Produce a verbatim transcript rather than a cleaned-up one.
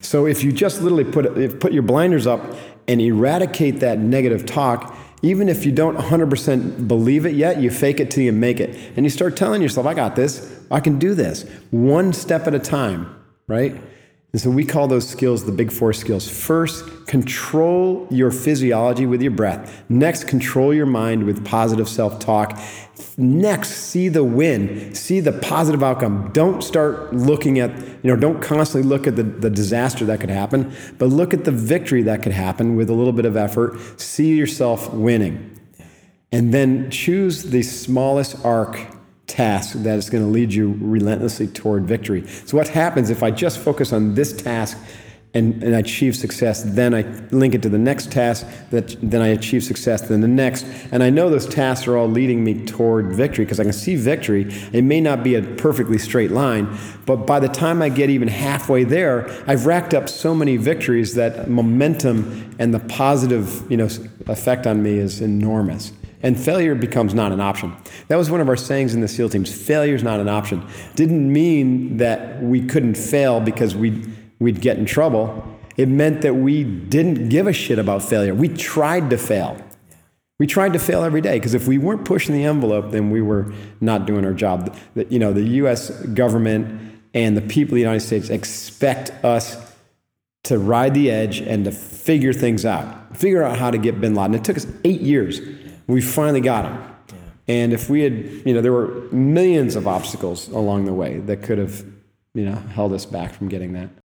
So if you just literally put put your blinders up and eradicate that negative talk, even if you don't one hundred percent believe it yet, you fake it till you make it. And you start telling yourself, I got this, I can do this, one step at a time, right? And so we call those skills the big four skills. First, control your physiology with your breath. Next, control your mind with positive self-talk. Next, see the win, see the positive outcome. Don't start looking at, you know, don't constantly look at the, the disaster that could happen, but look at the victory that could happen with a little bit of effort. See yourself winning. And then choose the smallest arc task that is going to lead you relentlessly toward victory. So what happens if I just focus on this task and, and I achieve success, then I link it to the next task, that then I achieve success, then the next, and I know those tasks are all leading me toward victory because I can see victory. It may not be a perfectly straight line, but by the time I get even halfway there, I've racked up so many victories that momentum and the positive, you know, effect on me is enormous. And failure becomes not an option. That was one of our sayings in the SEAL teams. Failure is not an option. Didn't mean that we couldn't fail because we'd, we'd get in trouble. It meant that we didn't give a shit about failure. We tried to fail. We tried to fail every day because if we weren't pushing the envelope, then we were not doing our job. The, you know, the U S government and the people of the United States expect us to ride the edge and to figure things out, figure out how to get bin Laden. It took us eight years. We finally got him. Yeah. And if we had, you know, there were millions of obstacles along the way that could have, you know, held us back from getting that.